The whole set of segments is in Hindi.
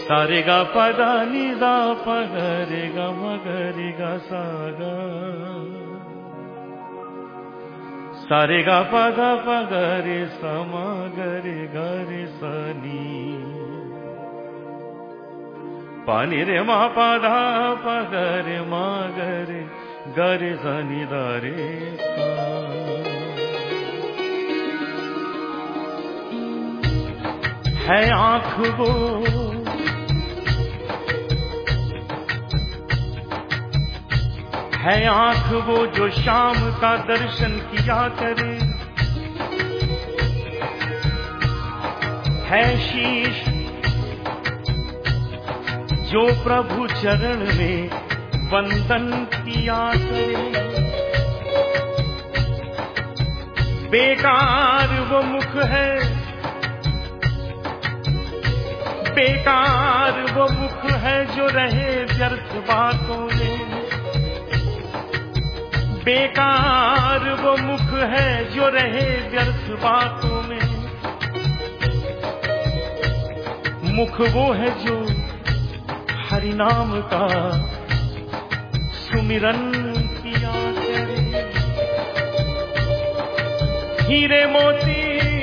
सारे गा पदा नि दा प ग रे ग म ग रे ग सा ग सारे गा पदा प ग रे सा म ग रे सा नी पा नि रे म प दा प ग रे म ग रे सा नि दा रे सा। है आँख वो है आँख वो जो शाम का दर्शन किया करे, है शीश जो प्रभु चरण में वंदन किया करे। बेकार वो मुख है, बेकार वो मुख है जो रहे व्यर्थ बातों में। बेकार वो मुख है जो रहे व्यर्थ बातों में। मुख वो है जो हरि नाम का सुमिरन किया करे। हीरे मोती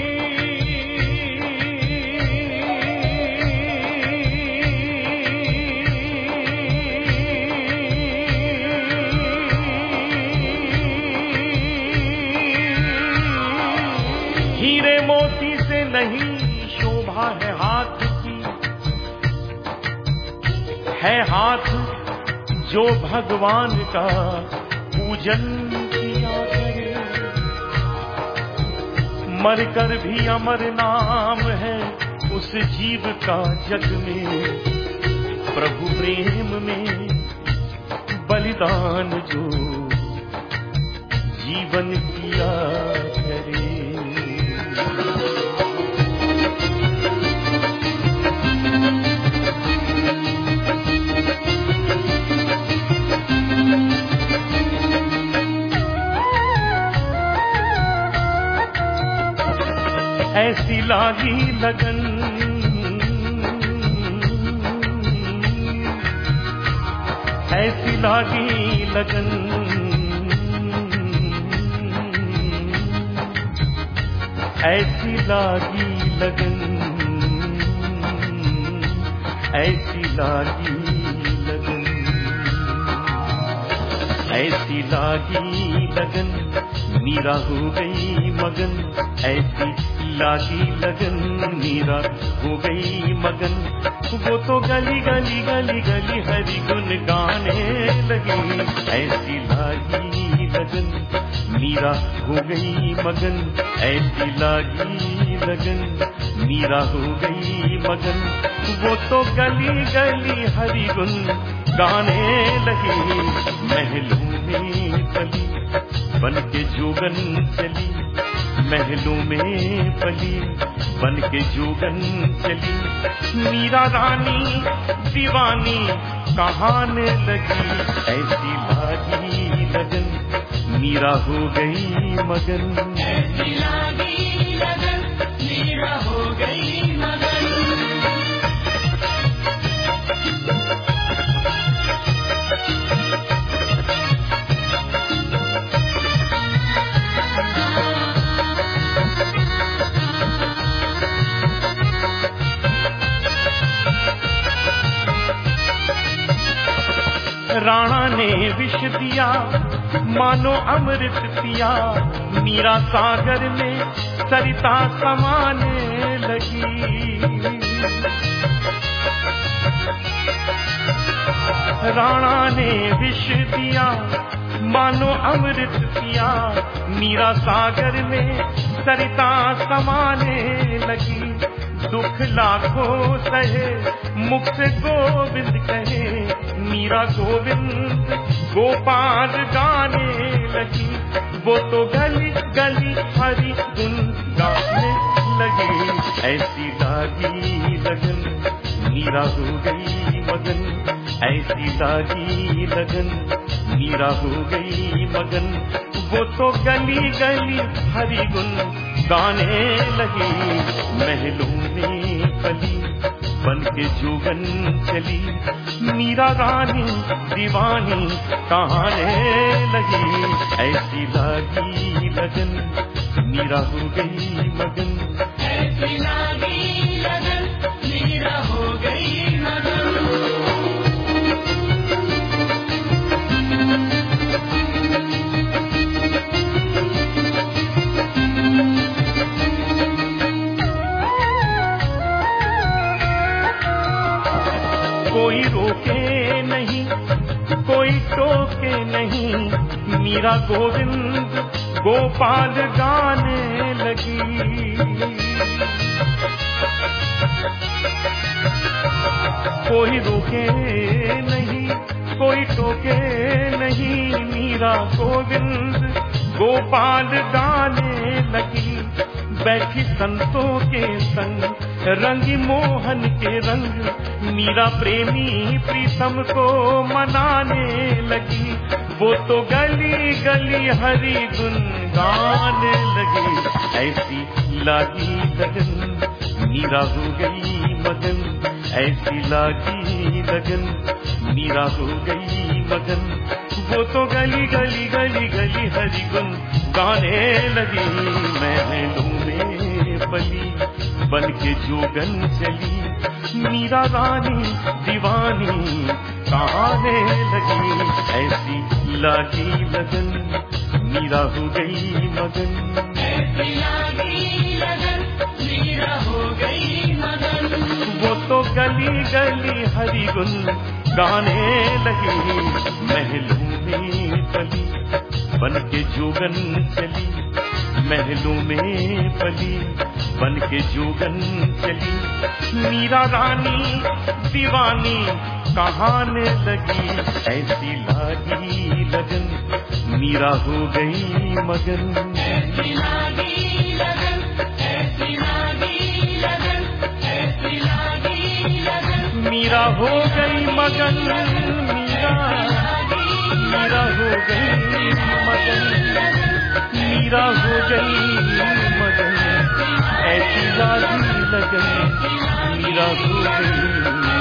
हीरे मोती से नहीं शोभा है हाथ की, है हाथ जो भगवान का पूजन किया करे। मरकर भी अमर नाम है उस जीव का जग में, प्रभु प्रेम में बलिदान जो जीवन किया करे। ऐसी लागी लगन, ऐसी लागी लगन, ऐसी लागी लगन, ऐसी लागी लगन, ऐसी लागी लगन, मीरा हो गई मगन। ऐसी लागी लगन, मीरा हो गई मगन। वो तो गली गली गली गली हरि गुन गाने लगी। ऐसी लागी लगन, मीरा हो गई मगन। ऐसी लागी लगन, मीरा हो गई मगन। वो तो गली गली हरि गुन गाने लगी। महलों में पली बन के जोगन चली, महलों में पली बन के जोगन चली। मीरा रानी दीवानी कहाने लगी। ऐसी लागी लगन, मीरा हो गई मगन। ऐसी लागी लगन, मीरा हो गई मगन। राणा ने विष दिया मानो अमृत पिया। मीरा सागर में सरिता समाने लगी। राणा ने विष दिया मानो अमृत पिया। मीरा सागर में सरिता समाने लगी। दुख लाखों सहे मुख से गोविंद कहे। मीरा गोविंद गोपाल गाने लगी। वो तो गली गली हरि गुन गाने लगी। ऐसी लागी लगन, मीरा हो गई मगन, ऐसी लागी लगन, मीरा हो गई मगन। वो तो गली गली हरी गुन गाने लगी, महलों में पली बन के जोगन चली, मीरा रानी दीवानी कहाने लगी, ऐसी लागी लगन, मीरा हो गई मगन, ऐसी लागी लगन, मीरा हो गई मगन। कोई रोके नहीं, कोई टोके नहीं, मीरा गोविंद गोपाल गाने लगी। कोई रोके नहीं, कोई टोके नहीं, मीरा गोविंद गोपाल गाने लगी। बैठी संतों के संग रंगी मोहन के रंग, मीरा प्रेमी प्रीतम को मनाने लगी। वो तो गली गली हरी गुन गाने लगी, ऐसी लागी लगन, मीरा हो गई मगन, ऐसी लागी लगन, मीरा हो गई मगन। वो तो गली गली गली गली हरी गुन गाने लगी, महलों में पली बन के जोगन चली, मीरा रानी दीवानी कहाने लगी, ऐसी लागी लगन, मीरा हो गई मगन, ऐसी लागी लगन, मीरा हो गई मगन। वो तो गली गली हरी गुन गाने लगी, महलों में पली बन के जोगन चली, महलों में पली बन के जोगन चली, मीरा रानी दीवानी कहाने लगी, ऐसी लागी लगन, मीरा हो गई मगन, ऐसी लागी लगन, ऐसी लागी लगन, ऐसी लागी लगन। मीरा हो गई मगन, मीरा हो गई मगन, मीरा हो गई मगन, ऐसी लागी लगन, मीरा हो गई